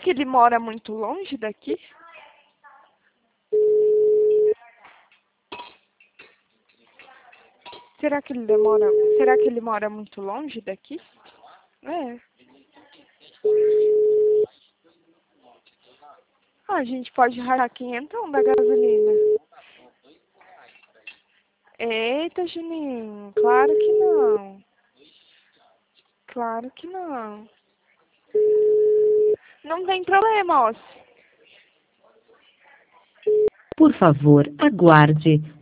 que ele mora muito longe daqui? Será que ele mora muito longe daqui? É. Ah, a gente pode rachar 500 da gasolina. Eita, Juninho, claro que não. Claro que não. Não tem problema, ó. Por favor, aguarde.